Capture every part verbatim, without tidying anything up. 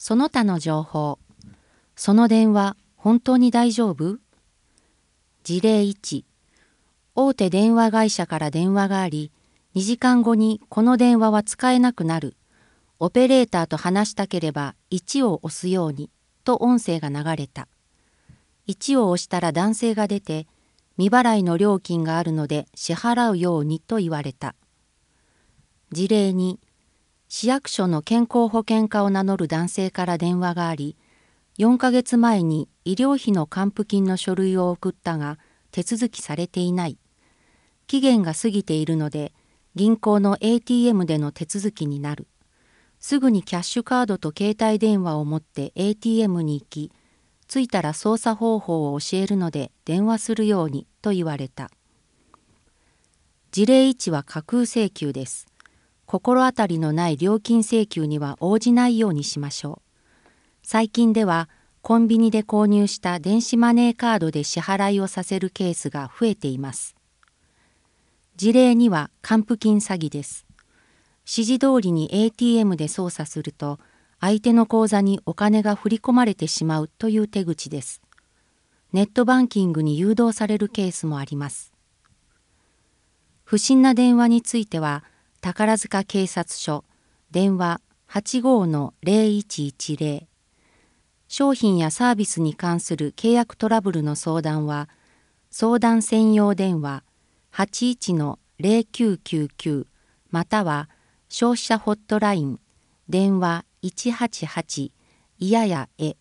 その他の情報。その電話、本当に大丈夫？事例いち。大手電話会社から電話があり、にじかんごにこの電話は使えなくなる。オペレーターと話したければいちを押すように、と音声が流れた。いちを押したら男性が出て、未払いの料金があるので支払うようにと言われた。事例に、市役所の健康保険課を名乗る男性から電話があり、よんかげつまえに医療費の還付金の書類を送ったが手続きされていない。期限が過ぎているので銀行の エーティーエム での手続きになる。すぐにキャッシュカードと携帯電話を持って エーティーエム に行き、着いたら操作方法を教えるので電話するようにと言われた。事例いちは架空請求です。心当たりのない料金請求には応じないようにしましょう。最近ではコンビニで購入した電子マネーカードで支払いをさせるケースが増えています。事例には還付金詐欺です。指示通りに エーティーエム で操作すると相手の口座にお金が振り込まれてしまうという手口です。ネットバンキングに誘導されるケースもあります。不審な電話については宝塚警察署電話 はちごーのぜろいちいちぜろ、商品やサービスに関する契約トラブルの相談は相談専用電話 はちいちのぜろきゅうきゅうきゅう または消費者ホットライン電話いちはちはちいややえ。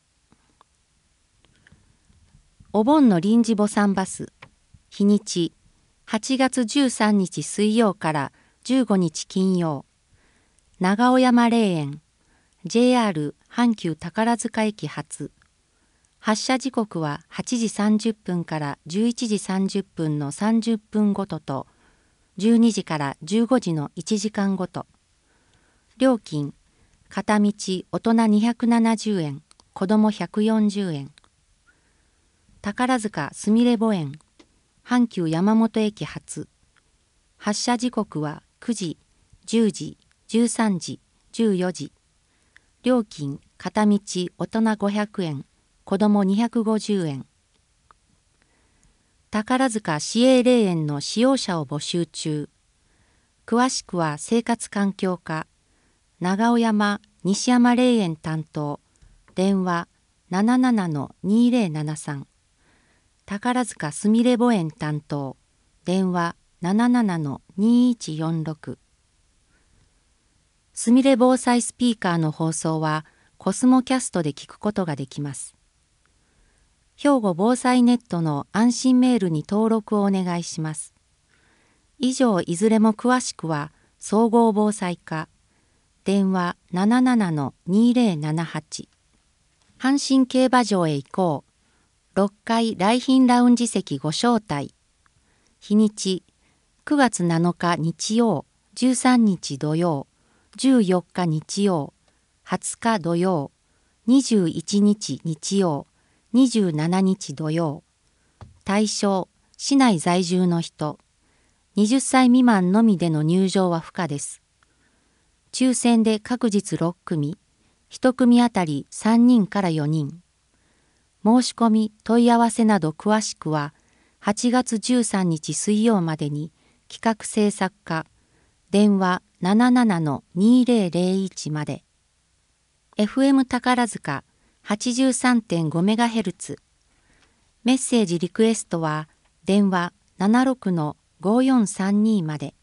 お盆の臨時墓参バス日にちはちがつじゅうさんにち水曜からじゅうごにち金曜、長尾山霊園 ジェイアール 阪急宝塚駅発。発車時刻ははちじさんじゅっぷんからじゅういちじさんじゅっぷんのさんじゅっぷんごととじゅうにじからじゅうごじのいちじかんごと。料金片道大人にひゃくななじゅうえん、子どもひゃくよんじゅうえん。宝塚すみれ墓園阪急山本駅発。発車時刻はくじ、じゅうじ、じゅうさんじ、じゅうよじ。料金片道大人ごひゃくえん、子どもにひゃくごじゅうえん。宝塚市営霊園の使用者を募集中。詳しくは生活環境課長尾山西山霊園担当電話 ななななのにぜろななさん、宝塚すみれ墓園担当電話 ななななのにいちよんろく。すみれ防災スピーカーの放送はコスモキャストで聞くことができます。兵庫防災ネットの安心メールに登録をお願いします。以上いずれも詳しくは総合防災課電話 ななななのにぜろななはち。阪神競馬場へ行こう。ろっかい来賓ラウンジ席ご招待。日にちくがつなのか日曜、じゅうさんにち土曜、じゅうよっか日曜、はつか土曜、にじゅういちにち日曜、にじゅうしちにち土曜。対象市内在住の人。はたち未満のみでの入場は不可です。抽選で各日ろっくみ、いち組あたりさんにんからよにん。申し込み、問い合わせなど詳しくは、はちがつじゅうさんにち水曜までに企画制作課、電話 ななななのにぜろぜろいち まで。エフエム 宝塚 はちじゅうさんてんごメガヘルツ。メッセージリクエストは電話 ななろくのごよんさんに まで。